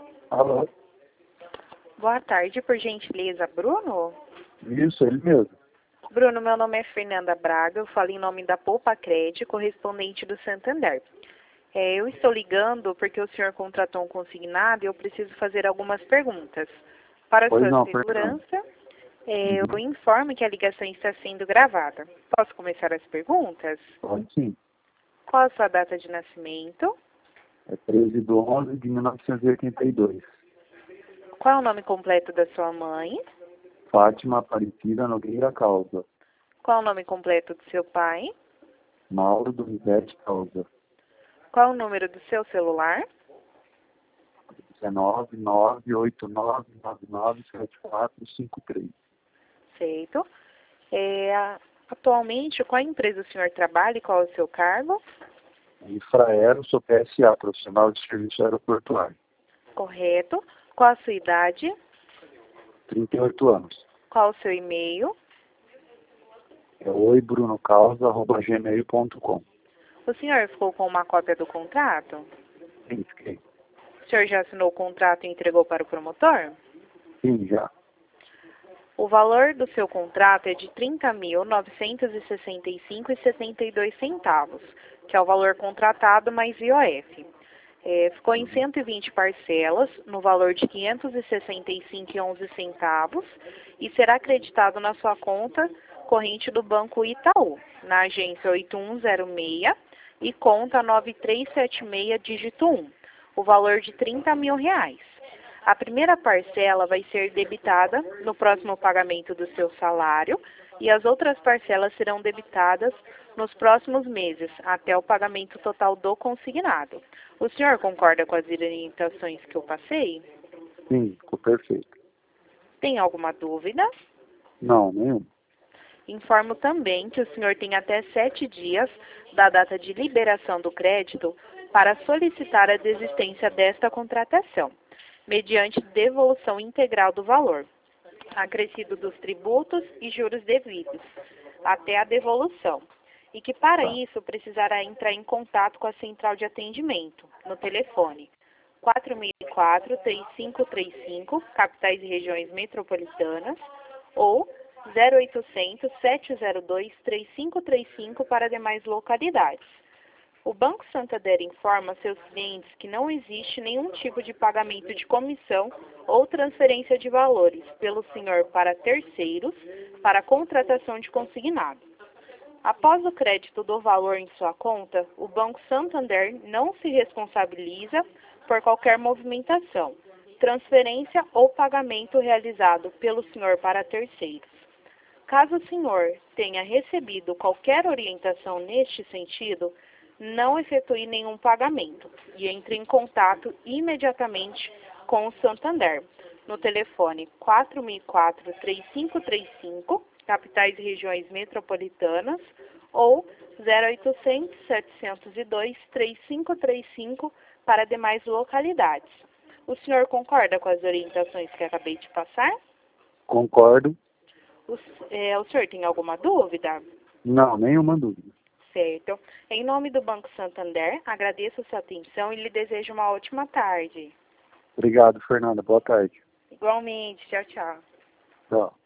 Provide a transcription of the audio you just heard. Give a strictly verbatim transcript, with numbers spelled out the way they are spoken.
Alô? Boa tarde, por gentileza, Bruno? Isso, ele mesmo. Bruno, meu nome é Fernanda Braga, eu falo em nome da Poupa Crédito, correspondente do Santander. É, eu estou ligando porque o senhor contratou um consignado e eu preciso fazer algumas perguntas. Para Pois sua não, segurança, é, Uhum. eu informo que a ligação está sendo gravada. Posso começar as perguntas? Pode sim. Qual a sua data de nascimento? É treze de onze de mil novecentos e oitenta e dois. Qual é o nome completo da sua mãe? Fátima Aparecida Nogueira Causa. Qual é o nome completo do seu pai? Mauro do Rivete Causa. Qual é o número do seu celular? dezenove, nove oito nove, nove nove sete quatro cinco três. Aceito. É, a- atualmente, qual empresa o senhor trabalha e qual é o seu cargo? Infraero, sou P S A, profissional de serviço aeroportuário. Correto. Qual a sua idade? trinta e oito anos. Qual o seu e-mail? É oibruno.causa arroba gmail ponto com. O senhor ficou com uma cópia do contrato? Sim, fiquei. O senhor já assinou o contrato e entregou para o promotor? Sim, já. O valor do seu contrato é de trinta mil novecentos e sessenta e cinco reais e setenta e dois centavos, que é o valor contratado mais I O F. É, ficou em cento e vinte parcelas, no valor de quinhentos e sessenta e cinco reais e onze centavos, e será acreditado na sua conta corrente do Banco Itaú, na agência oito um zero seis e conta nove três sete seis, dígito um, o valor de trinta mil reais. A primeira parcela vai ser debitada no próximo pagamento do seu salário e as outras parcelas serão debitadas nos próximos meses, até o pagamento total do consignado. O senhor concorda com as orientações que eu passei? Sim, ficou perfeito. Tem alguma dúvida? Não, nenhum. Informo também que o senhor tem até sete dias da data de liberação do crédito para solicitar a desistência desta contratação, mediante devolução integral do valor, acrescido dos tributos e juros devidos, até a devolução, e que para Tá. isso precisará entrar em contato com a central de atendimento, no telefone quatro seis quatro, três cinco três cinco, capitais e regiões metropolitanas, ou zero oitocentos, sete zero dois, três cinco três cinco para demais localidades. O Banco Santander informa seus clientes que não existe nenhum tipo de pagamento de comissão ou transferência de valores pelo senhor para terceiros para contratação de consignado. Após o crédito do valor em sua conta, o Banco Santander não se responsabiliza por qualquer movimentação, transferência ou pagamento realizado pelo senhor para terceiros. Caso o senhor tenha recebido qualquer orientação neste sentido, não efetue nenhum pagamento e entre em contato imediatamente com o Santander, no telefone quatro seis quatro, três cinco três cinco, capitais e regiões metropolitanas, ou zero oitocentos, setecentos e dois, três cinco três cinco para demais localidades. O senhor concorda com as orientações que acabei de passar? Concordo. O, é, o senhor tem alguma dúvida? Não, nenhuma dúvida. Certo. Em nome do Banco Santander, agradeço a sua atenção e lhe desejo uma ótima tarde. Obrigado, Fernanda. Boa tarde. Igualmente. Tchau, tchau. Tchau.